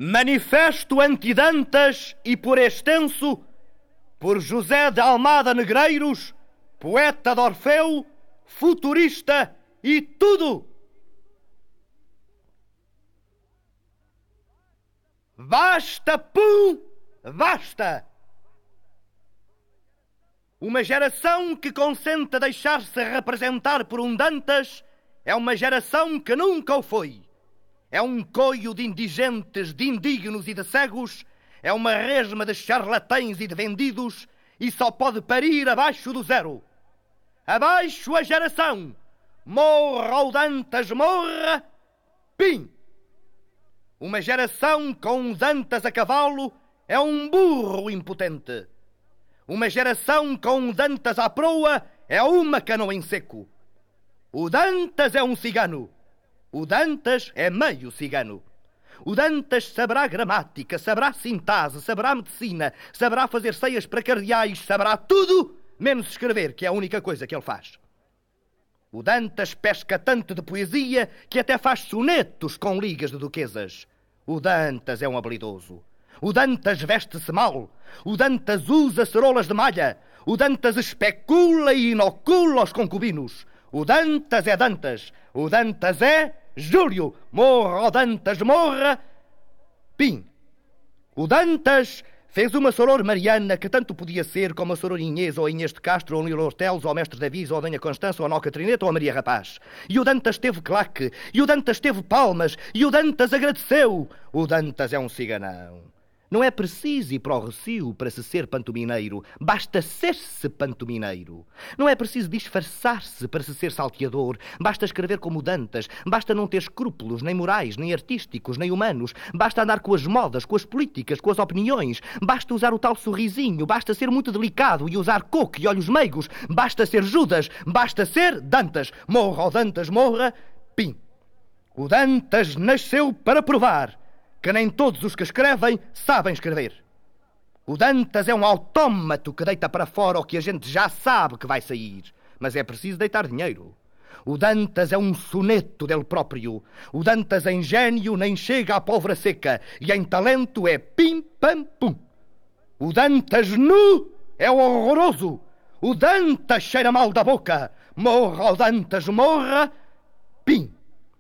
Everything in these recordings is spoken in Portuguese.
Manifesto anti-Dantas e, por extenso, por José de Almada Negreiros, poeta de Orfeu, futurista e tudo. Basta, pum, basta! Uma geração que consente deixar-se representar por um Dantas é uma geração que nunca o foi. É um coio de indigentes, de indignos e de cegos, é uma resma de charlatães e de vendidos, e só pode parir abaixo do zero. Abaixo a geração! Morra o Dantas, morra! Pim! Uma geração com um Dantas a cavalo é um burro impotente. Uma geração com um Dantas à proa é uma canoa em seco. O Dantas é um cigano. O Dantas é meio cigano. O Dantas saberá gramática, saberá sintase, saberá medicina, saberá fazer ceias para cardeais, saberá tudo, menos escrever, que é a única coisa que ele faz. O Dantas pesca tanto de poesia que até faz sonetos com ligas de duquesas. O Dantas é um habilidoso. O Dantas veste-se mal. O Dantas usa ceroulas de malha. O Dantas especula e inocula os concubinos. O Dantas é Dantas. O Dantas é Júlio. Morra, o Dantas, morra. Pim. O Dantas fez uma soror Mariana que tanto podia ser como a soror Inês, ou Inês de Castro, ou Nilo Ortelos, ou Mestre Davis, ou a Dona Constança, ou a Noca Trineta, ou a Maria Rapaz. E o Dantas teve claque. E o Dantas teve palmas. E o Dantas agradeceu. O Dantas é um ciganão. Não é preciso ir para o Recio para se ser pantomineiro. Basta ser-se pantomineiro. Não é preciso disfarçar-se para se ser salteador. Basta escrever como Dantas. Basta não ter escrúpulos, nem morais, nem artísticos, nem humanos. Basta andar com as modas, com as políticas, com as opiniões. Basta usar o tal sorrisinho. Basta ser muito delicado e usar coco e olhos meigos. Basta ser Judas. Basta ser Dantas. Morra o Dantas, morra. Pim. O Dantas nasceu para provar que nem todos os que escrevem sabem escrever. O Dantas é um autómato que deita para fora o que a gente já sabe que vai sair, mas é preciso deitar dinheiro. O Dantas é um soneto dele próprio. O Dantas em gênio nem chega à pólvora seca, e em talento é pim, pam, pum. O Dantas nu é horroroso. O Dantas cheira mal da boca. Morra o Dantas, morra. Pim.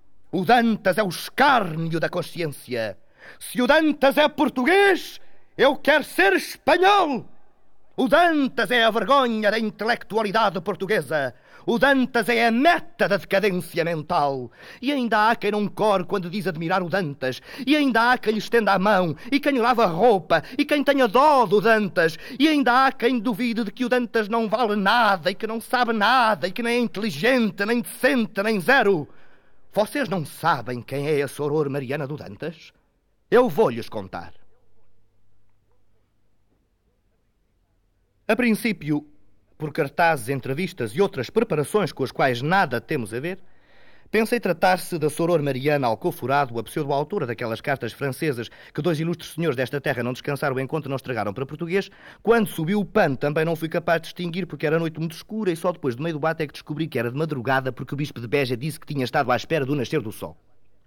O Dantas é o escárnio da consciência. Se o Dantas é português, eu quero ser espanhol. O Dantas é a vergonha da intelectualidade portuguesa. O Dantas é a meta da decadência mental. E ainda há quem não corre quando diz admirar o Dantas. E ainda há quem lhe estenda a mão, e quem lhe lava a roupa, e quem tenha dó do Dantas. E ainda há quem duvide de que o Dantas não vale nada, e que não sabe nada, e que nem é inteligente, nem decente, nem zero. Vocês não sabem quem é a soror Mariana do Dantas? Eu vou-lhes contar. A princípio, por cartazes, entrevistas e outras preparações com as quais nada temos a ver, pensei tratar-se da soror Mariana Alcoforado, a pseudo-autora daquelas cartas francesas que dois ilustres senhores desta terra não descansaram enquanto não estragaram para português. Quando subiu o pano também não fui capaz de distinguir porque era noite muito escura e só depois do meio do bate é que descobri que era de madrugada porque o bispo de Beja disse que tinha estado à espera do nascer do sol.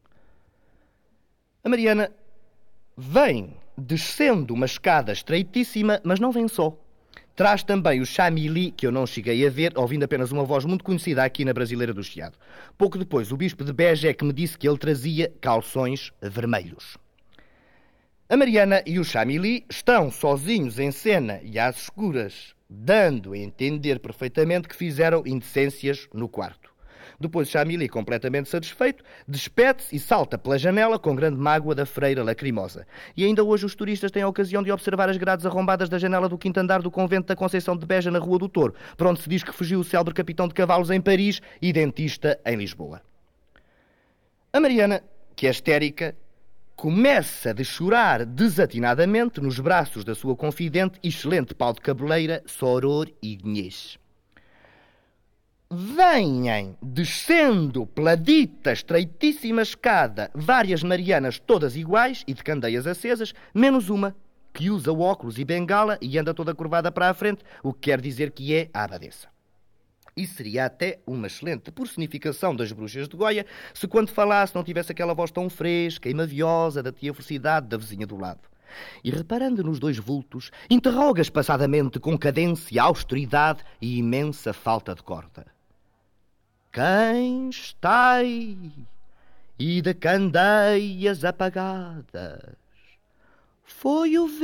A Mariana vem descendo uma escada estreitíssima, mas não vem só. Traz também o chamili, que eu não cheguei a ver, ouvindo apenas uma voz muito conhecida aqui na Brasileira do Chiado. Pouco depois, o bispo de Beja é que me disse que ele trazia calções vermelhos. A Mariana e o chamili estão sozinhos em cena e às escuras, dando a entender perfeitamente que fizeram indecências no quarto. Depois Chamili, completamente satisfeito, despede-se e salta pela janela com grande mágoa da freira lacrimosa. E ainda hoje os turistas têm a ocasião de observar as grades arrombadas da janela do quinto andar do convento da Conceição de Beja na Rua do Touro, para onde se diz que fugiu o célebre capitão de cavalos em Paris e dentista em Lisboa. A Mariana, que é histérica, começa a chorar desatinadamente nos braços da sua confidente e excelente pau de cabeleira, Soror Inês. Vêm descendo pela dita estreitíssima escada várias Marianas todas iguais e de candeias acesas, menos uma, que usa óculos e bengala e anda toda curvada para a frente, o que quer dizer que é a abadesa. E seria até uma excelente personificação das bruxas de Goia se quando falasse não tivesse aquela voz tão fresca e maviosa da tia Felicidade da vizinha do lado. E reparando nos dois vultos, interroga espaçadamente com cadência, austeridade e imensa falta de corda. Quem está aí? E de candeias apagadas? Foi o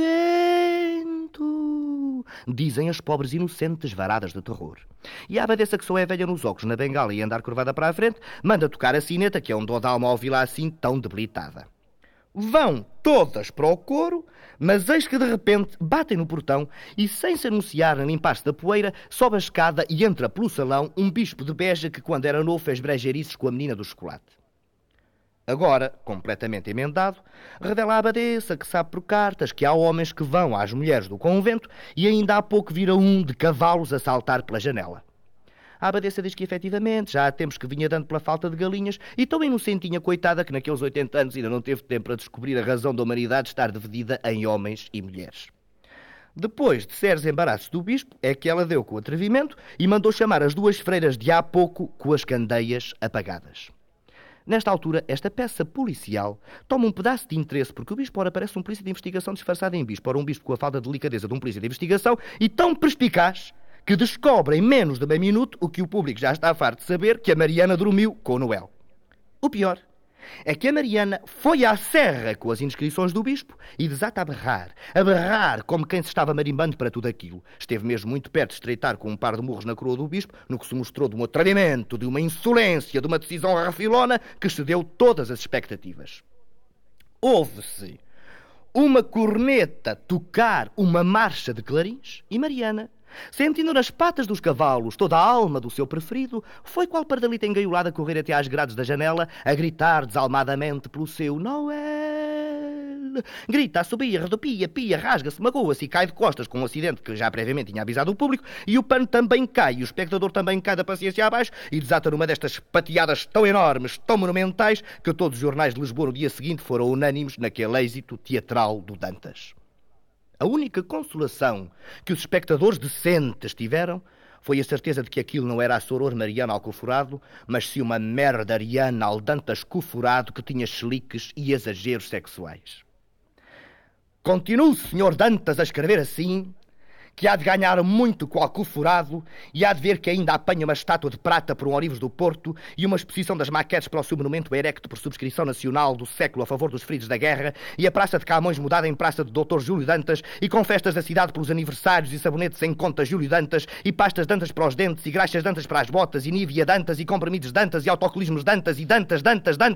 vento, dizem as pobres inocentes varadas de terror. E a abadesa, que só é velha nos óculos, na bengala e andar curvada para a frente, manda tocar a sineta, que é um dó de alma ouvi-la assim tão debilitada. Vão todas para o coro, mas eis que de repente batem no portão e, sem se anunciar nem limpar-se da poeira, sobe a escada e entra pelo salão um bispo de Beja que, quando era novo, fez brejeirices com a menina do chocolate. Agora, completamente emendado, revela a abadesa que sabe por cartas que há homens que vão às mulheres do convento e ainda há pouco vira um de cavalos a saltar pela janela. A abadesa diz que, efetivamente, já há tempos que vinha dando pela falta de galinhas e tão inocentinha, coitada, que naqueles 80 anos ainda não teve tempo para descobrir a razão da humanidade estar dividida em homens e mulheres. Depois de sérios embaraços do bispo, é que ela deu com o atrevimento e mandou chamar as duas freiras de há pouco com as candeias apagadas. Nesta altura, esta peça policial toma um pedaço de interesse porque o bispo ora parece um polícia de investigação disfarçado em bispo, ora um bispo com a falta de delicadeza de um polícia de investigação e tão perspicaz que descobre em menos de meio minuto o que o público já está farto de saber, que a Mariana dormiu com o Noel. O pior é que a Mariana foi à serra com as inscrições do bispo e desata a berrar como quem se estava marimbando para tudo aquilo. Esteve mesmo muito perto de estreitar com um par de murros na coroa do bispo, no que se mostrou de um atrevimento, de uma insolência, de uma decisão rafilona que excedeu todas as expectativas. Ouve-se uma corneta tocar uma marcha de clarins e Mariana, sentindo nas patas dos cavalos toda a alma do seu preferido, foi qual pardalita engaiolada correr até às grades da janela a gritar desalmadamente pelo seu Noel. Grita, assobia, redopia, pia, rasga-se, magoa-se e cai de costas com um acidente que já previamente tinha avisado o público e o pano também cai e o espectador também cai da paciência abaixo e desata numa destas pateadas tão enormes, tão monumentais que todos os jornais de Lisboa no dia seguinte foram unânimes naquele êxito teatral do Dantas. A única consolação que os espectadores decentes tiveram foi a certeza de que aquilo não era a soror Mariana Alcoforado, mas sim uma merda Ariana Aldantas Coforado que tinha cheliques e exageros sexuais. Continue, Sr. Dantas, a escrever assim, que há de ganhar muito com o Alcoforado e há de ver que ainda apanha uma estátua de prata por um Orives do Porto e uma exposição das maquetes para o seu monumento erecto por subscrição nacional do século a favor dos feridos da guerra e a Praça de Camões mudada em Praça de Dr. Júlio Dantas e com festas da cidade pelos aniversários e sabonetes em conta Júlio Dantas e pastas Dantas para os dentes e graxas Dantas para as botas e Nívia Dantas e comprimidos Dantas e autocolismos Dantas e Dantas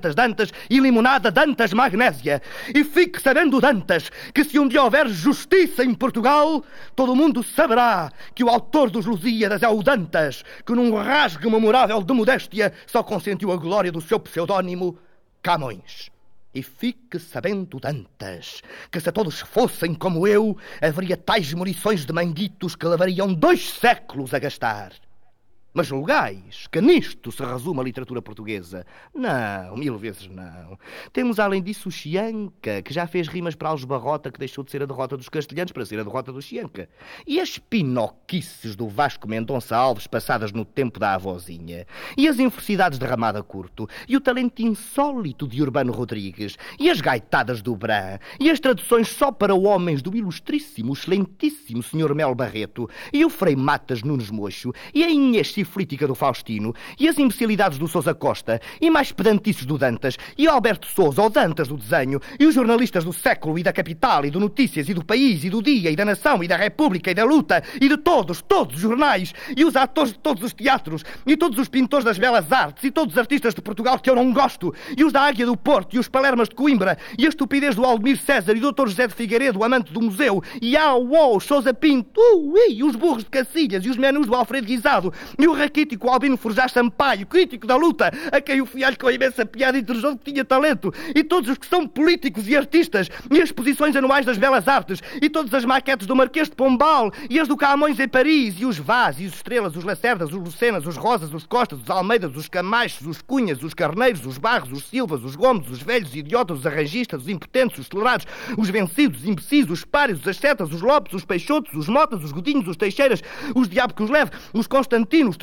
e limonada Dantas Magnésia. E fique sabendo, Dantas, que se um dia houver justiça em Portugal, todo mundo saberá que o autor dos Lusíadas é o Dantas, que num rasgo memorável de modéstia só consentiu a glória do seu pseudónimo Camões. E fique sabendo, Dantas, que se todos fossem como eu, haveria tais munições de manguitos que levariam 2 séculos a gastar. Mas julgais que nisto se resume a literatura portuguesa? Não, 1000 vezes não. Temos além disso o Chianca, que já fez rimas para Alves Barrota, que deixou de ser a derrota dos castelhanos para ser a derrota do Chianca. E as pinoquices do Vasco Mendonça Alves passadas no tempo da avózinha. E as infelicidades de Ramada Curto. E o talento insólito de Urbano Rodrigues. E as gaitadas do Bran. E as traduções só para homens do ilustríssimo, excelentíssimo Sr. Melo Barreto. E o Frei Matas Nunes Mocho. E a Inês Ciflítica do Faustino, e as imbecilidades do Sousa Costa, e mais pedantices do Dantas, e o Alberto Sousa, o Dantas do desenho, e os jornalistas do século, e da capital, e do Notícias, e do País, e do Dia, e da Nação, e da República, e da Luta, e de todos os jornais, e os atores de todos os teatros, e todos os pintores das belas artes, e todos os artistas de Portugal que eu não gosto, e os da Águia do Porto, e os Palermas de Coimbra, e a estupidez do Aldemir César, e do Dr. José de Figueiredo, o amante do museu, e Sousa Pinto, e os burros de Cacilhas, e os menus do Alfredo Guisado, e o raquítico Albino Forjás Sampaio, crítico da luta, a quem o fialho com a imensa piada intrusou que tinha talento, e todos os que são políticos e artistas, e as exposições anuais das belas artes, e todas as maquetes do Marquês de Pombal, e as do Camões em Paris, e os Vaz, e os Estrelas, os Lacerdas, os Lucenas, os Rosas, os Costas, os Almeidas, os Camachos, os Cunhas, os Carneiros, os Barros, os Silvas, os Gomes, os velhos, os idiotas, os arranjistas, os impotentes, os tolerados, os vencidos, os imbecis, os pários, os ascetas, os Lopes, os Peixotos, os Motas, os Godinhos, os Teixeiras, os Diabo que os leve, os Constantinos,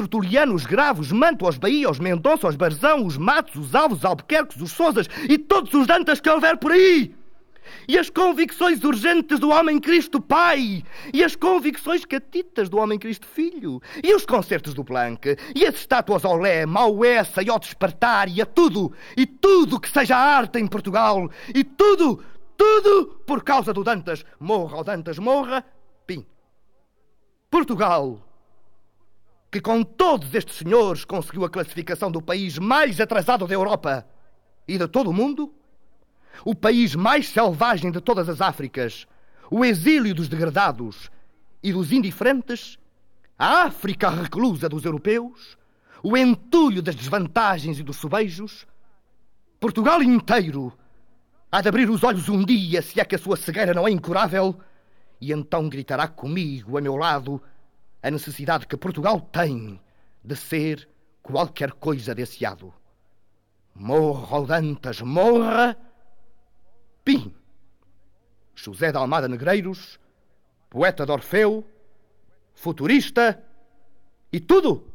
Tertuliano, os Gravos, Manto, os Bahia, os Mendonça, os Barzão, os Matos, os Alves, os Albuquerques, os Sousas e todos os Dantas que houver por aí. E as convicções urgentes do homem Cristo Pai, e as convicções catitas do homem Cristo Filho, e os concertos do Planck, e as estátuas ao Lé, Mauessa e ao Despertar, e a tudo, e tudo que seja arte em Portugal, e tudo por causa do Dantas. Morra o Dantas, morra, pim. Portugal, que com todos estes senhores conseguiu a classificação do país mais atrasado da Europa e de todo o mundo, o país mais selvagem de todas as Áfricas, o exílio dos degradados e dos indiferentes, a África reclusa dos europeus, o entulho das desvantagens e dos sobejos, Portugal inteiro há de abrir os olhos um dia, se é que a sua cegueira não é incurável, e então gritará comigo, a meu lado, a necessidade que Portugal tem de ser qualquer coisa desse ado. Morra o Dantas, morra! Pim! José de Almada Negreiros, poeta de Orfeu, futurista e tudo!